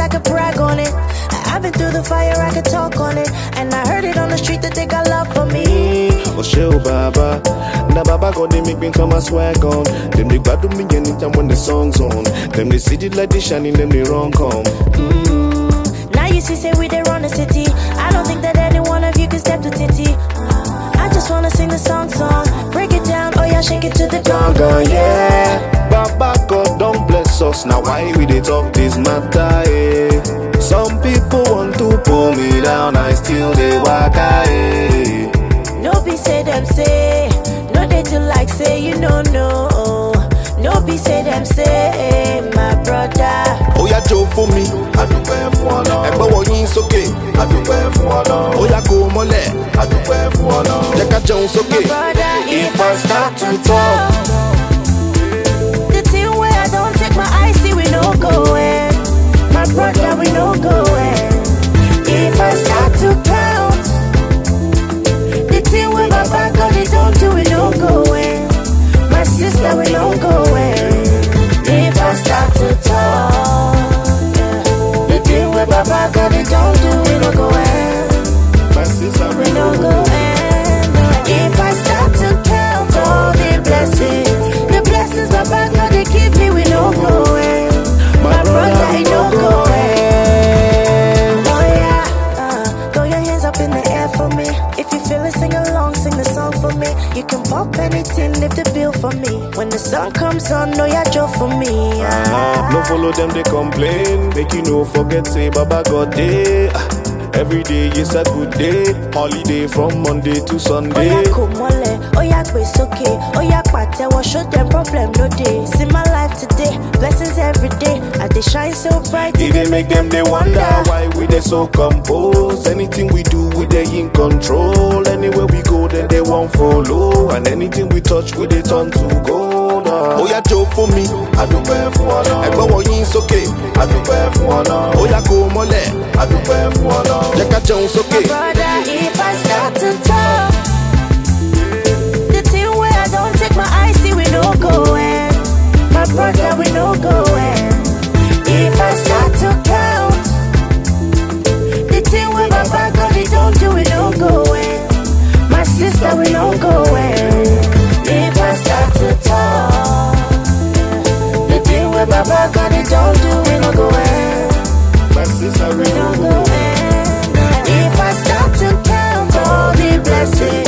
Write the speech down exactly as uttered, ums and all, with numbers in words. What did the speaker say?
I could brag on it. I've been through the fire, I could talk on it. And I heard it on the street that they got love for me. Oh, show Baba. Now Baba God, they make me turn my swag on. Them they glad to me anytime when the song's on. Them they see the light, they shining, them they run come. Mm. Now you see, say we they run the city. I don't think that any one of you can step to titty. I just wanna sing the song song. Break it down, oh yeah, shake it to the gong gong, yeah. Baba God don't bless us. Now why we they talk this matter, eh? Some people want to pull me down, I still they waka, eh. No be say them say, no they do like say you know no. No be say them say, my brother. Oh yeah, Joe for me, I do pay for one. And but what is okay, I do pay for one. Oh yeah, go mole, I do pay for one. Jacka Jones okay. My brother, If I start to talk, the thing where I don't take my eyes, see we no going. My brother, we no going. If I start to count, the thing where my back on it don't do we no going. My sister, we no going. If I start to talk, yeah. The thing where my back on it don't do we no going. my sister We no going. If I start to count all the blessings, the blessings my back on they give me, we no going. My brother, he no going. Oh yeah, uh, throw your hands up in the air for me. If you feel it, sing along, sing the song for me. You can pop anything, lift the bill for me. When the sun comes on, know your job for me. uh, No follow them, they complain. Make you no forget, say Baba God day. Every day is a good day. Holiday from Monday to Sunday. Oh yeah, kumole, oh yeah, it's okay. Oh yeah, pate, what show them problem no day. See my life today, blessings every day. And they shine so bright. It they make them they wonder why we they so composed. Anything we do, we they in control. Anywhere we go, then they won't follow. And anything we touch, we they turn to gold. Oh yeah, Joe for me, I do pay for one. And but what is okay, I do pay for one. Oh yeah, go mole, I do pay for one. Jacka Jones okay. My brother, if I start to talk, the thing where I don't take my eyes, see we no going. My brother, we no going. If I start to count, the thing where my back on it don't do we no going. My sister, we no going. If I start to talk, the thing where my back on it don't do we no going. My sister, we We no no go. going. If I start to count all the blessings,